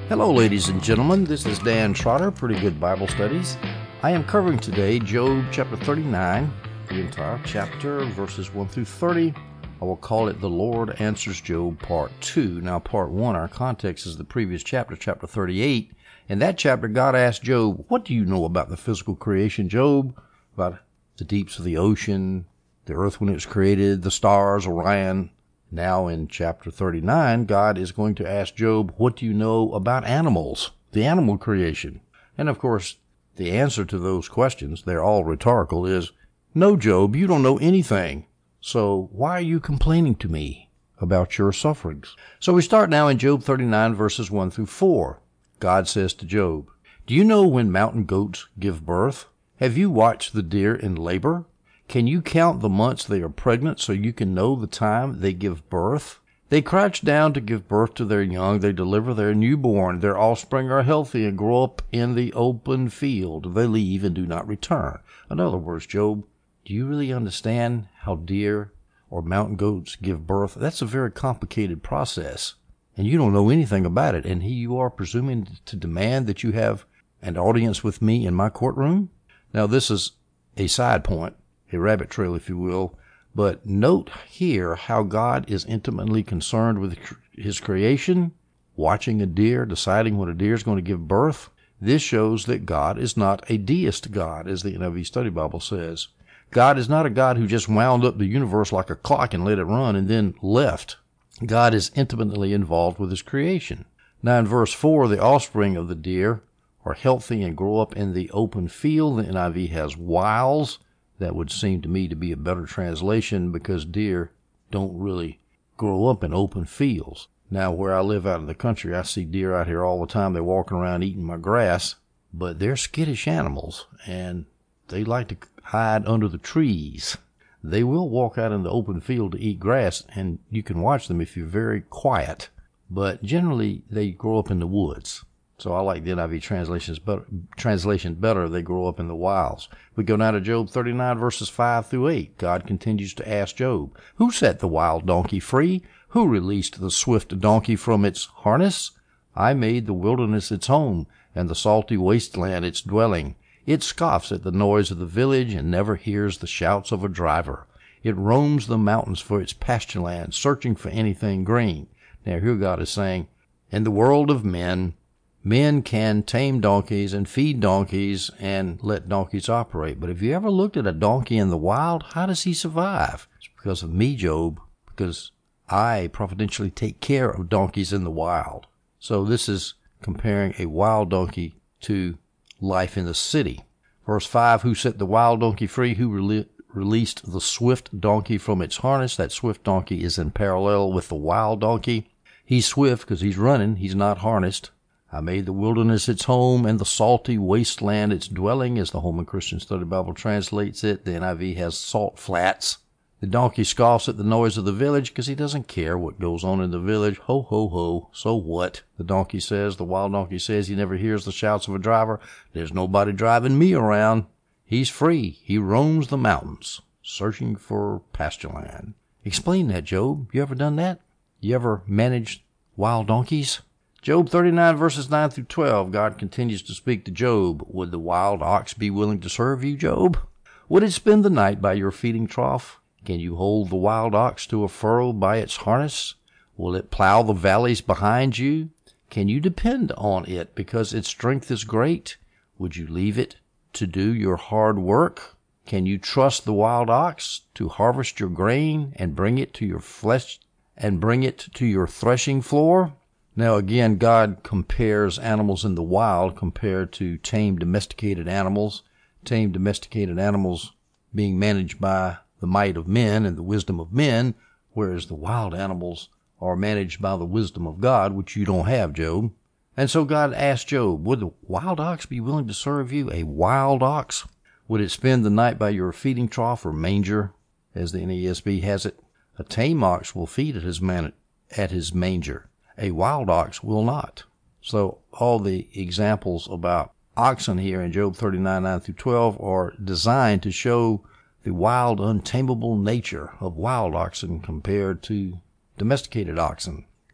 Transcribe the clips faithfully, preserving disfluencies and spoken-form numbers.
Hello, ladies and gentlemen. This is Dan Trotter, Pretty Good Bible Studies. I am covering today Job chapter thirty-nine, the entire chapter, verses one through thirty. I will call it The Lord Answers Job Part two. Now, Part one, our context is the previous chapter, chapter thirty-eight. In that chapter, God asked Job, what do you know about the physical creation, Job? About the deeps of the ocean, the earth when it was created, the stars, Orion. Now in chapter thirty-nine, God is going to ask Job, what do you know about animals, the animal creation? And of course, the answer to those questions, they're all rhetorical, is, no, Job, you don't know anything. So why are you complaining to me about your sufferings? So we start now in Job thirty-nine, verses one through four. God says to Job, do you know when mountain goats give birth? Have you watched the deer in labor? Can you count the months they are pregnant so you can know the time they give birth? They crouch down to give birth to their young. They deliver their newborn. Their offspring are healthy and grow up in the open field. They leave and do not return. In other words, Job, do you really understand how deer or mountain goats give birth? That's a very complicated process, and you don't know anything about it. And here you are presuming to demand that you have an audience with me in my courtroom? Now, this is a side point, a rabbit trail, if you will, but note here how God is intimately concerned with his creation, watching a deer, deciding when a deer is going to give birth. This shows that God is not a deist God, as the N I V Study Bible says. God is not a God who just wound up the universe like a clock and let it run and then left. God is intimately involved with his creation. Now in verse four, the offspring of the deer are healthy and grow up in the open field. The N I V has wilds. That would seem to me to be a better translation because deer don't really grow up in open fields. Now, where I live out in the country, I see deer out here all the time. They're walking around eating my grass, but they're skittish animals, and they like to hide under the trees. They will walk out in the open field to eat grass, and you can watch them if you're very quiet, but generally they grow up in the woods. So I like the N I V translations better, translation better. They grow up in the wilds. We go now to Job thirty-nine, verses five through eight. God continues to ask Job, who set the wild donkey free? Who released the swift donkey from its harness? I made the wilderness its home, and the salty wasteland its dwelling. It scoffs at the noise of the village and never hears the shouts of a driver. It roams the mountains for its pasture land, searching for anything green. Now here God is saying, in the world of men, men can tame donkeys and feed donkeys and let donkeys operate. But have you ever looked at a donkey in the wild? How does he survive? It's because of me, Job, because I providentially take care of donkeys in the wild. So this is comparing a wild donkey to life in the city. Verse five, who set the wild donkey free? Who re- released the swift donkey from its harness? That swift donkey is in parallel with the wild donkey. He's swift because he's running. He's not harnessed. I made the wilderness its home and the salty wasteland its dwelling, as the Holman Christian Study Bible translates it. The N I V has salt flats. The donkey scoffs at the noise of the village because he doesn't care what goes on in the village. Ho, ho, ho. So what? The donkey says, the wild donkey says he never hears the shouts of a driver. There's nobody driving me around. He's free. He roams the mountains, searching for pasture land. Explain that, Job. You ever done that? You ever managed wild donkeys? Job thirty-nine, verses nine through twelve, God continues to speak to Job. Would the wild ox be willing to serve you, Job? Would it spend the night by your feeding trough? Can you hold the wild ox to a furrow by its harness? Will it plow the valleys behind you? Can you depend on it because its strength is great? Would you leave it to do your hard work? Can you trust the wild ox to harvest your grain and bring it to your flesh and bring it to your threshing floor? Now again, God compares animals in the wild compared to tame domesticated animals. Tame domesticated animals being managed by the might of men and the wisdom of men, whereas the wild animals are managed by the wisdom of God, which you don't have, Job. And so God asked Job, would the wild ox be willing to serve you? A wild ox? Would it spend the night by your feeding trough or manger, as the N A S B has it? A tame ox will feed at his, man- at his manger. A wild ox will not. So all the examples about oxen here in Job thirty-nine, nine through twelve are designed to show the wild, untamable nature of wild oxen compared to domesticated oxen.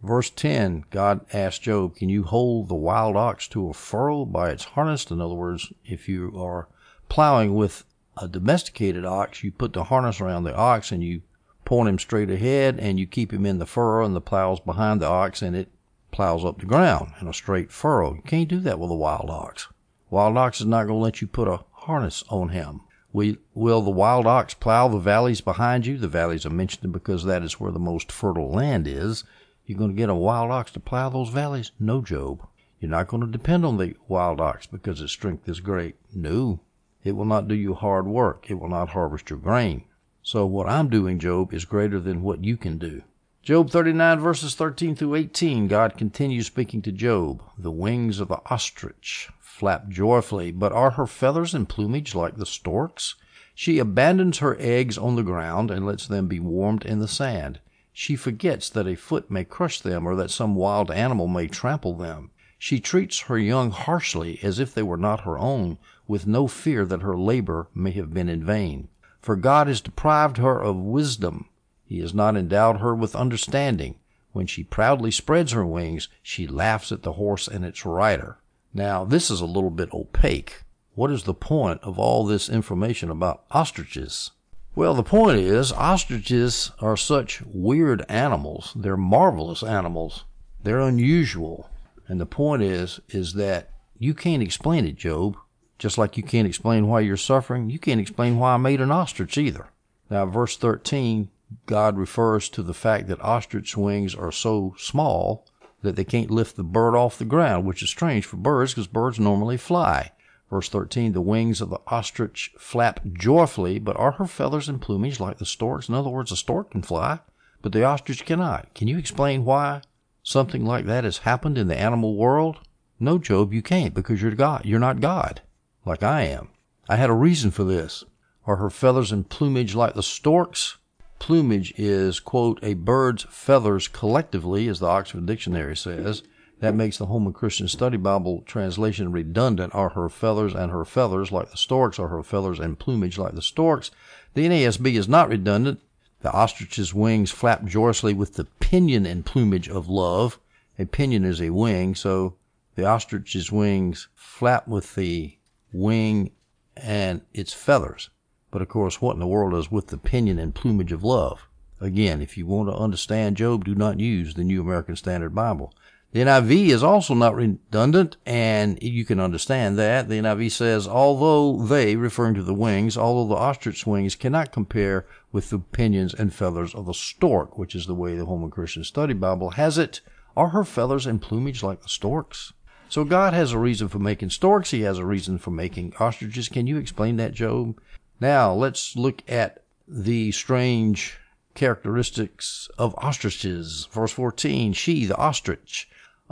Verse ten, God asked Job, can you hold the wild ox to a furrow by its harness? In other words, if you are plowing with a domesticated ox, you put the harness around the ox and you point him straight ahead and you keep him in the furrow and the plow's behind the ox and it plows up the ground in a straight furrow. You can't do that with a wild ox. Wild ox is not going to let you put a harness on him. We, will the wild ox plow the valleys behind you? The valleys are mentioned because that is where the most fertile land is. You're going to get a wild ox to plow those valleys? No, Job. You're not going to depend on the wild ox because its strength is great. No. It will not do you hard work. It will not harvest your grain. So what I'm doing, Job, is greater than what you can do. Job thirty-nine, verses thirteen through eighteen, God continues speaking to Job. The wings of the ostrich flap joyfully, but are her feathers and plumage like the stork's? She abandons her eggs on the ground and lets them be warmed in the sand. She forgets that a foot may crush them or that some wild animal may trample them. She treats her young harshly as if they were not her own, with no fear that her labor may have been in vain. For God has deprived her of wisdom. He has not endowed her with understanding. When she proudly spreads her wings, she laughs at the horse and its rider. Now, this is a little bit opaque. What is the point of all this information about ostriches? Well, the point is, ostriches are such weird animals. They're marvelous animals. They're unusual. And the point is, is that you can't explain it, Job. Just like you can't explain why you're suffering, you can't explain why I made an ostrich either. Now, verse thirteen, God refers to the fact that ostrich wings are so small that they can't lift the bird off the ground, which is strange for birds because birds normally fly. Verse thirteen, the wings of the ostrich flap joyfully, but are her feathers and plumage like the stork's? In other words, a stork can fly, but the ostrich cannot. Can you explain why something like that has happened in the animal world? No, Job, you can't, because you're God. You're not God, like I am. I had a reason for this. Are her feathers and plumage like the stork's? Plumage is, quote, a bird's feathers collectively, as the Oxford Dictionary says. That makes the Holman Christian Study Bible translation redundant. Are her feathers and her feathers like the stork's? Are her feathers and plumage like the stork's? The N A S B is not redundant. The ostrich's wings flap joyously with the pinion and plumage of love. A pinion is a wing, so the ostrich's wings flap with the wing and its feathers. But, of course, what in the world is with the pinion and plumage of love? Again, if you want to understand Job, do not use the New American Standard Bible. The N I V is also not redundant, and you can understand that. The N I V says, although they, referring to the wings, although the ostrich wings cannot compare with the pinions and feathers of the stork, which is the way the Holman Christian Study Bible has it, are her feathers and plumage like the stork's? So God has a reason for making storks. He has a reason for making ostriches. Can you explain that, Job? Now, let's look at the strange characteristics of ostriches. Verse fourteen, she, the ostrich,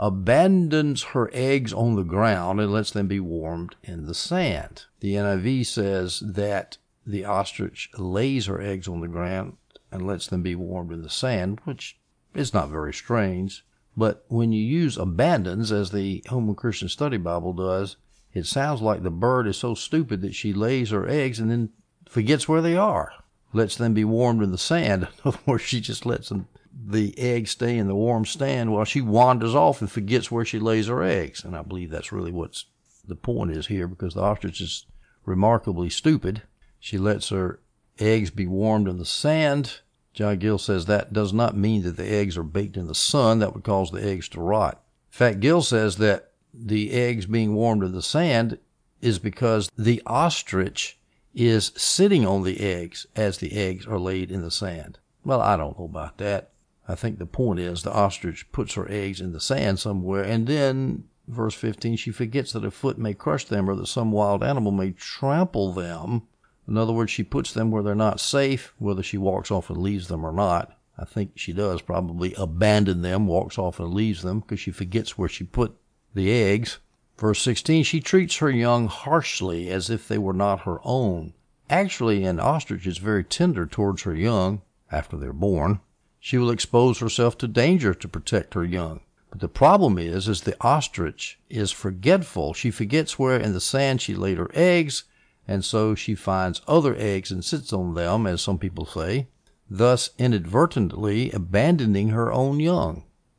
abandons her eggs on the ground and lets them be warmed in the sand. The N I V says that the ostrich lays her eggs on the ground and lets them be warmed in the sand, which is not very strange. But when you use abandons, as the Holman Christian Study Bible does, it sounds like the bird is so stupid that she lays her eggs and then forgets where they are, lets them be warmed in the sand. In other words, she just lets them, the eggs stay in the warm stand while she wanders off and forgets where she lays her eggs. And I believe that's really what the point is here, because the ostrich is remarkably stupid. She lets her eggs be warmed in the sand. John Gill says that does not mean that the eggs are baked in the sun. That would cause the eggs to rot. In fact, Gill says that the eggs being warmed in the sand is because the ostrich is sitting on the eggs as the eggs are laid in the sand. Well, I don't know about that. I think the point is the ostrich puts her eggs in the sand somewhere, and then, verse fifteen, she forgets that a foot may crush them or that some wild animal may trample them. In other words, she puts them where they're not safe, whether she walks off and leaves them or not. I think she does probably abandon them, walks off and leaves them, because she forgets where she put the eggs. Verse sixteen, she treats her young harshly as if they were not her own. Actually, an ostrich is very tender towards her young after they're born. She will expose herself to danger to protect her young. But the problem is, is the ostrich is forgetful. She forgets where in the sand she laid her eggs, and so she finds other eggs and sits on them, as some people say, thus inadvertently abandoning her own young.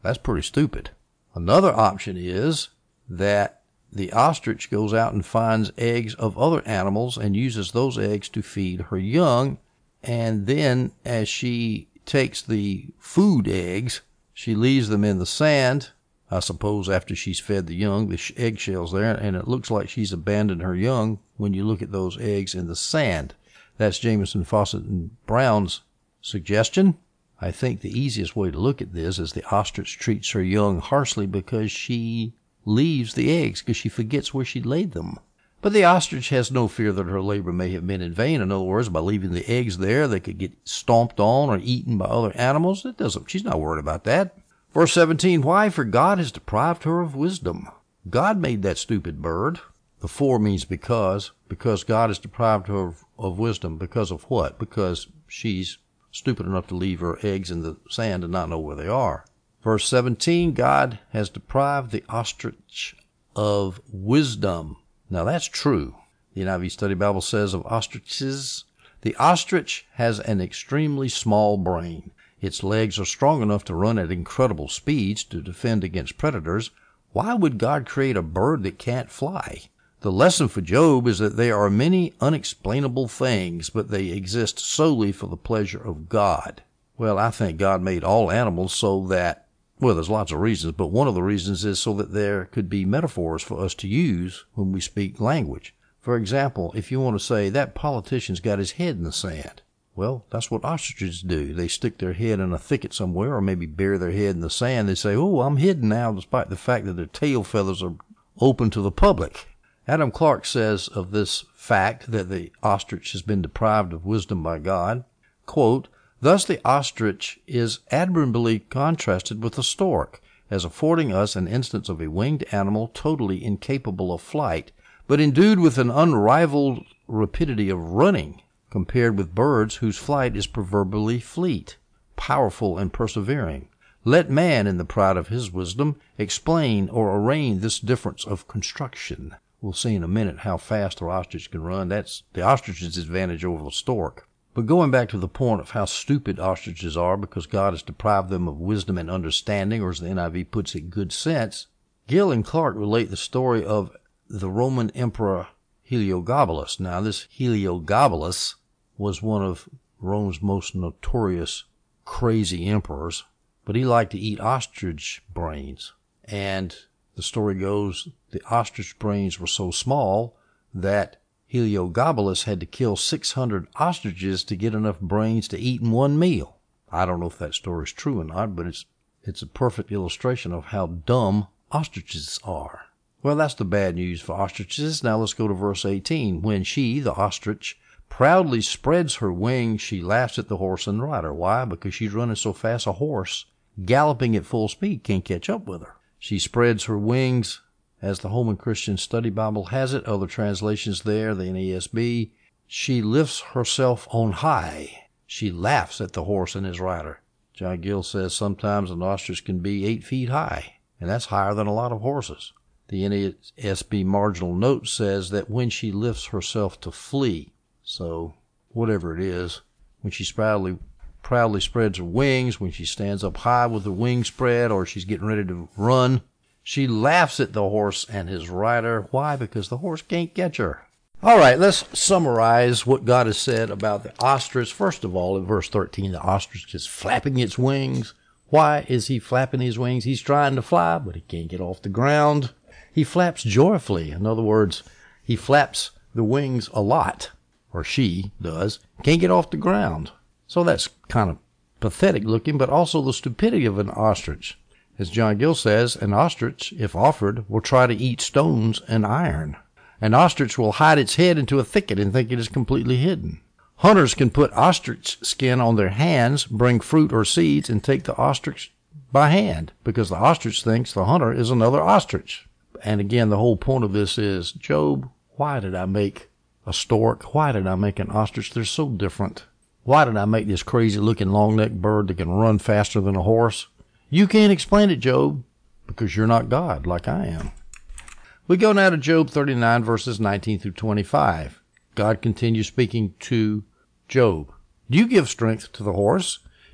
That's pretty stupid. Another option is that the ostrich goes out and finds eggs of other animals and uses those eggs to feed her young. And then as she takes the food eggs, she leaves them in the sand, I suppose after she's fed the young, the eggshells there, and it looks like she's abandoned her young when you look at those eggs in the sand. That's Jamieson, Fausset, and Brown's suggestion. I think the easiest way to look at this is the ostrich treats her young harshly because she leaves the eggs, because she forgets where she laid them. But the ostrich has no fear that her labor may have been in vain. In other words, by leaving the eggs there, they could get stomped on or eaten by other animals. It doesn't, she's not worried about that. Verse seventeen, why? For God has deprived her of wisdom. God made that stupid bird. The for means because. Because God has deprived her of, of wisdom. Because of what? Because she's stupid enough to leave her eggs in the sand and not know where they are. Verse seventeen, God has deprived the ostrich of wisdom. Now that's true. The N I V Study Bible says of ostriches, the ostrich has an extremely small brain. Its legs are strong enough to run at incredible speeds to defend against predators. Why would God create a bird that can't fly? The lesson for Job is that there are many unexplainable things, but they exist solely for the pleasure of God. Well, I think God made all animals so that, well, there's lots of reasons, but one of the reasons is so that there could be metaphors for us to use when we speak language. For example, if you want to say, that politician's got his head in the sand. Well, that's what ostriches do. They stick their head in a thicket somewhere or maybe bury their head in the sand. They say, oh, I'm hidden now, despite the fact that their tail feathers are open to the public. Adam Clarke says of this fact that the ostrich has been deprived of wisdom by God, quote, thus the ostrich is admirably contrasted with the stork, as affording us an instance of a winged animal totally incapable of flight, but endued with an unrivaled rapidity of running, compared with birds whose flight is proverbially fleet, powerful, and persevering. Let man, in the pride of his wisdom, explain or arraign this difference of construction. We'll see in a minute how fast the ostrich can run. That's the ostrich's advantage over the stork. But going back to the point of how stupid ostriches are because God has deprived them of wisdom and understanding, or as the N I V puts it, good sense, Gill and Clarke relate the story of the Roman Emperor Heliogabalus. Now, this Heliogabalus was one of Rome's most notorious crazy emperors, but he liked to eat ostrich brains. And the story goes the ostrich brains were so small that Heliogabalus had to kill six hundred ostriches to get enough brains to eat in one meal. I don't know if that story is true or not, but it's it's a perfect illustration of how dumb ostriches are. Well, that's the bad news for ostriches. Now let's go to verse eighteen. When she, the ostrich, proudly spreads her wings, she laughs at the horse and rider. Why? Because she's running so fast a horse, galloping at full speed, can't catch up with her. She spreads her wings, as the Holman Christian Study Bible has it. Other translations there, the N A S B. She lifts herself on high. She laughs at the horse and his rider. John Gill says sometimes an ostrich can be eight feet high, and that's higher than a lot of horses. The N A S B marginal note says that when she lifts herself to flee, so whatever it is, when she proudly, proudly spreads her wings, when she stands up high with her wings spread, or she's getting ready to run, she laughs at the horse and his rider. Why? Because the horse can't catch her. All right, let's summarize what God has said about the ostrich. First of all, in verse thirteen, the ostrich is flapping its wings. Why is he flapping his wings? He's trying to fly, but he can't get off the ground. He flaps joyfully. In other words, he flaps the wings a lot, or she does, can't get off the ground. So that's kind of pathetic looking, but also the stupidity of an ostrich. As John Gill says, an ostrich, if offered, will try to eat stones and iron. An ostrich will hide its head into a thicket and think it is completely hidden. Hunters can put ostrich skin on their hands, bring fruit or seeds, and take the ostrich by hand, because the ostrich thinks the hunter is another ostrich. And again, the whole point of this is, Job, why did I make a stork? Why did I make an ostrich? They're so different. Why did I make this crazy-looking long-necked bird that can run faster than a horse? You can't explain it, Job, because you're not God like I am. We go now to Job thirty-nine, verses nineteen through twenty-five. God continues speaking to Job. Do you give strength to the horse?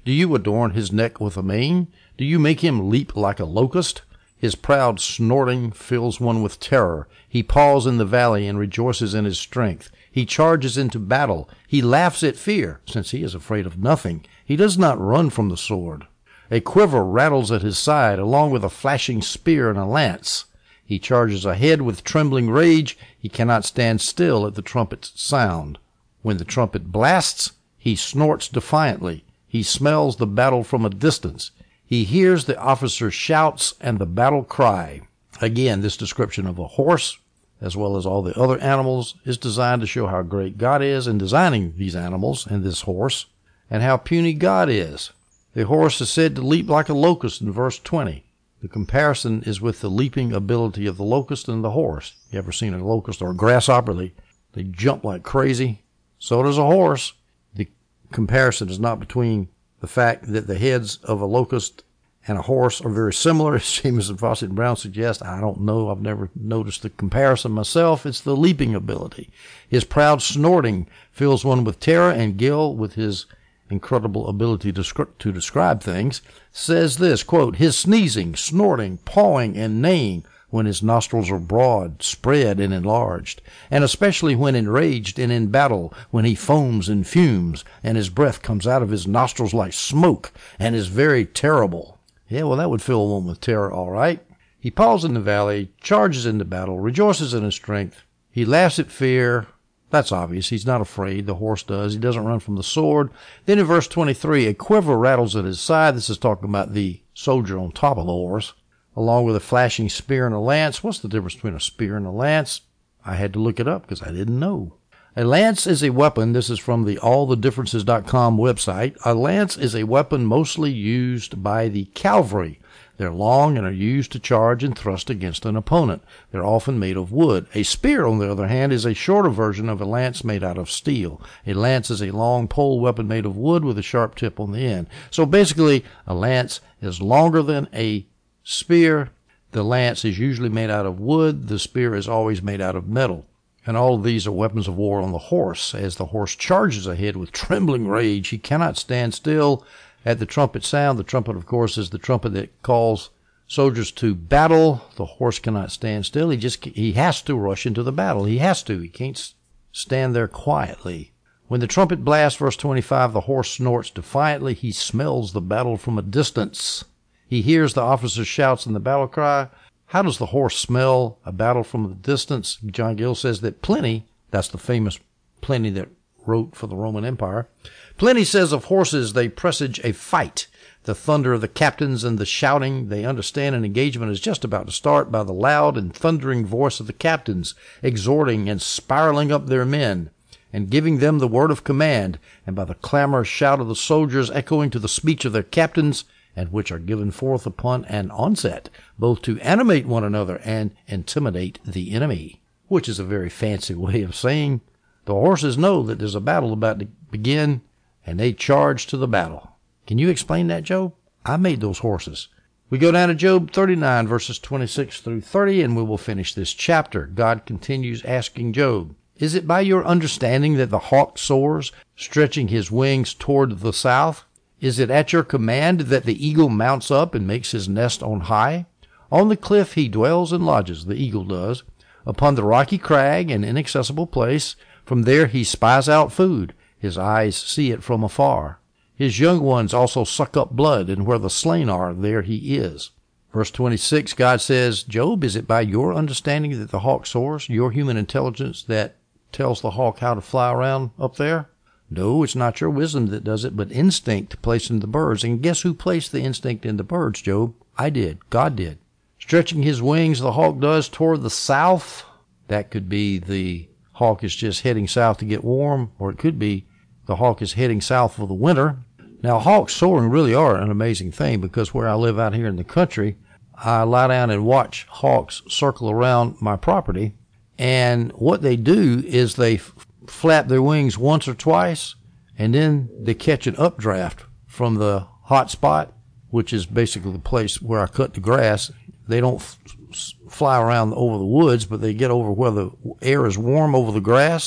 Do you adorn his neck with a mane? Do you make him leap like a locust? His proud snorting fills one with terror. He paws in the valley and rejoices in his strength. He charges into battle. He laughs at fear, since he is afraid of nothing. He does not run from the sword. A quiver rattles at his side, along with a flashing spear and a lance. He charges ahead with trembling rage. He cannot stand still at the trumpet's sound. When the trumpet blasts, he snorts defiantly. He smells the battle from a distance. He hears the officer's shouts and the battle cry. Again, this description of a horse, as well as all the other animals, is designed to show how great God is in designing these animals and this horse, and how puny God is. The horse is said to leap like a locust in verse twenty. The comparison is with the leaping ability of the locust and the horse. You ever seen a locust or a grasshopper? They, they jump like crazy. So does a horse. The comparison is not between the fact that the heads of a locust and a horse are very similar, as Jamieson, Fawcett, and Brown suggest. I don't know. I've never noticed the comparison myself. It's the leaping ability. His proud snorting fills one with terror, and Gill, with his incredible ability to, script, to describe things, says this, quote, his sneezing, snorting, pawing, and neighing when his nostrils are broad, spread, and enlarged, and especially when enraged and in battle, when he foams and fumes, and his breath comes out of his nostrils like smoke, and is very terrible. Yeah, well, that would fill one with terror, all right. He paws in the valley, charges into battle, rejoices in his strength. He laughs at fear. That's obvious. He's not afraid. The horse does. He doesn't run from the sword. Then in verse twenty-three, a quiver rattles at his side. This is talking about the soldier on top of the horse, along with a flashing spear and a lance. What's the difference between a spear and a lance? I had to look it up because I didn't know. A lance is a weapon. This is from the all the differences dot com website. A lance is a weapon mostly used by the cavalry. They're long and are used to charge and thrust against an opponent. They're often made of wood. A spear, on the other hand, is a shorter version of a lance made out of steel. A lance is a long pole weapon made of wood with a sharp tip on the end. So basically, a lance is longer than a spear. The lance is usually made out of wood. The spear is always made out of metal. And all of these are weapons of war on the horse. As the horse charges ahead with trembling rage, he cannot stand still at the trumpet sound. The trumpet, of course, is the trumpet that calls soldiers to battle. The horse cannot stand still. He just he has to rush into the battle. He has to. He can't stand there quietly. When the trumpet blasts, verse twenty-five, the horse snorts defiantly. He smells the battle from a distance. He hears the officer's shouts and the battle cry. How does the horse smell a battle from a distance? John Gill says that Pliny, that's the famous Pliny that wrote for the Roman Empire, Pliny says of horses they presage a fight. The thunder of the captains and the shouting, they understand an engagement is just about to start by the loud and thundering voice of the captains, exhorting and spiraling up their men, and giving them the word of command, and by the clamorous shout of the soldiers echoing to the speech of their captains, and which are given forth upon an onset, both to animate one another and intimidate the enemy, which is a very fancy way of saying the horses know that there's a battle about to begin, and they charge to the battle. Can you explain that, Job? I made those horses. We go down to Job thirty-nine, verses twenty-six through thirty, and we will finish this chapter. God continues asking Job, is it by your understanding that the hawk soars, stretching his wings toward the south? Is it at your command that the eagle mounts up and makes his nest on high? On the cliff he dwells and lodges, the eagle does. Upon the rocky crag and inaccessible place, from there he spies out food. His eyes see it from afar. His young ones also suck up blood, and where the slain are, there he is. Verse twenty-six, God says, Job, is it by your understanding that the hawk soars, your human intelligence that tells the hawk how to fly around up there? No, it's not your wisdom that does it, but instinct placed in the birds. And guess who placed the instinct in the birds, Job? I did. God did. Stretching his wings, the hawk does, toward the south. That could be the hawk is just heading south to get warm, or it could be the hawk is heading south for the winter. Now, hawks soaring really are an amazing thing, because where I live out here in the country, I lie down and watch hawks circle around my property. And what they do is they f- flap their wings once or twice, and then they catch an updraft from the hot spot, which is basically the place where I cut the grass. They don't f- fly around over the woods, but they get over where the air is warm over the grass,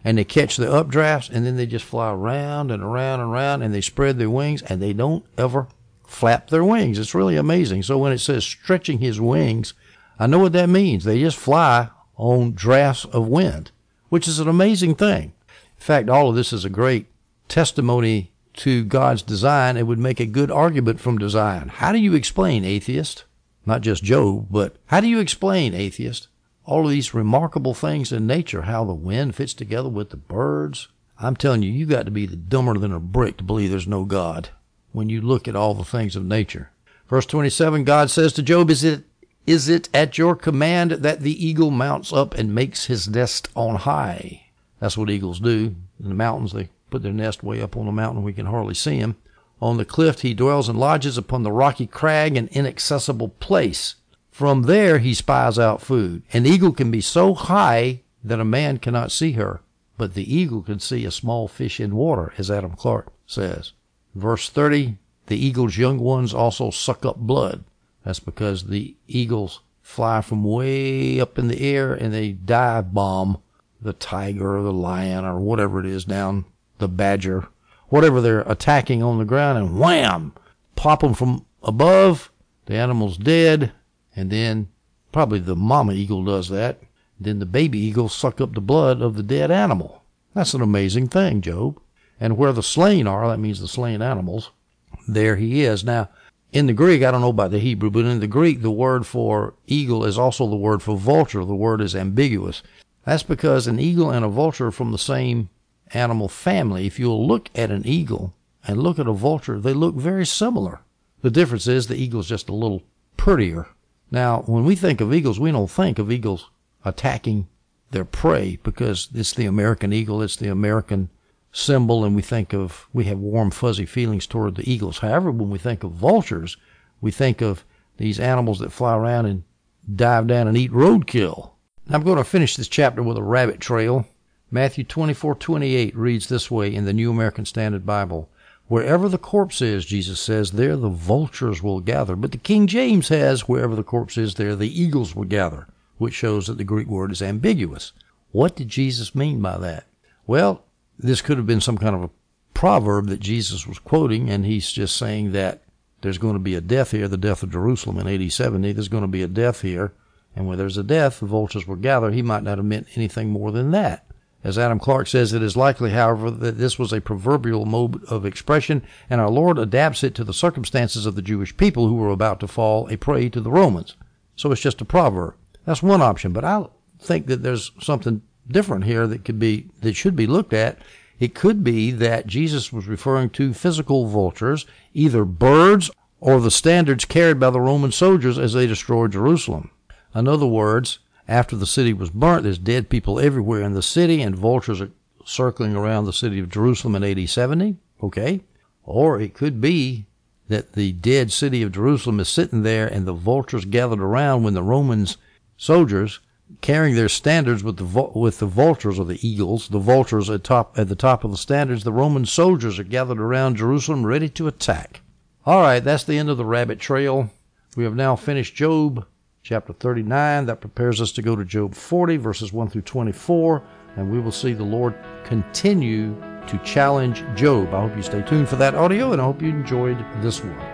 and they catch the updrafts, and then they just fly around and around and around, and they spread their wings, and they don't ever flap their wings. It's really amazing. So when it says stretching his wings, I know what that means. They just fly on drafts of wind, which is an amazing thing. In fact, all of this is a great testimony to God's design. It would make a good argument from design. How do you explain, atheist? Not just Job, but how do you explain, atheist, all of these remarkable things in nature, how the wind fits together with the birds? I'm telling you, you got to be the dumber than a brick to believe there's no God when you look at all the things of nature. Verse twenty-seven, God says to Job, is it Is it at your command that the eagle mounts up and makes his nest on high? That's what eagles do. In the mountains, they put their nest way up on the mountain. We can hardly see him. On the cliff he dwells and lodges, upon the rocky crag and inaccessible place. From there he spies out food. An eagle can be so high that a man cannot see her, but the eagle can see a small fish in water, as Adam Clarke says. Verse thirty, the eagle's young ones also suck up blood. That's because the eagles fly from way up in the air and they dive bomb the tiger or the lion or whatever it is down, the badger, whatever they're attacking on the ground, and wham, pop them from above. The animal's dead, and then probably the mama eagle does that. Then the baby eagles suck up the blood of the dead animal. That's an amazing thing, Job. And where the slain are, that means the slain animals, there he is. Now, in the Greek, I don't know about the Hebrew, but in the Greek, the word for eagle is also the word for vulture. The word is ambiguous. That's because an eagle and a vulture are from the same animal family. If you'll look at an eagle and look at a vulture, they look very similar. The difference is the eagle's just a little prettier. Now, when we think of eagles, we don't think of eagles attacking their prey because it's the American eagle, it's the American symbol, and we think of, we have warm, fuzzy feelings toward the eagles. However, when we think of vultures, we think of these animals that fly around and dive down and eat roadkill. I'm going to finish this chapter with a rabbit trail. Matthew twenty-four twenty-eight reads this way in the New American Standard Bible. Wherever the corpse is, Jesus says, there the vultures will gather. But the King James has, wherever the corpse is, there the eagles will gather, which shows that the Greek word is ambiguous. What did Jesus mean by that? Well, this could have been some kind of a proverb that Jesus was quoting, and he's just saying that there's going to be a death here, the death of Jerusalem in A D seventy. There's going to be a death here, and where there's a death, the vultures will gather. He might not have meant anything more than that. As Adam Clarke says, it is likely, however, that this was a proverbial mode of expression, and our Lord adapts it to the circumstances of the Jewish people who were about to fall a prey to the Romans. So it's just a proverb. That's one option, but I think that there's something different here that could be, that should be looked at. It could be that Jesus was referring to physical vultures, either birds or the standards carried by the Roman soldiers as they destroyed Jerusalem. In other words, after the city was burnt, there's dead people everywhere in the city, and vultures are circling around the city of Jerusalem in A D seventy. Okay. Or it could be that the dead city of Jerusalem is sitting there, and the vultures gathered around when the Romans soldiers, carrying their standards with the with the vultures or the eagles, the vultures at top at the top of the standards, the Roman soldiers are gathered around Jerusalem ready to attack. All right, that's the end of the rabbit trail. We have now finished Job chapter thirty-nine. That prepares us to go to Job forty, verses one through twenty-four, and we will see the Lord continue to challenge Job. I hope you stay tuned for that audio, and I hope you enjoyed this one.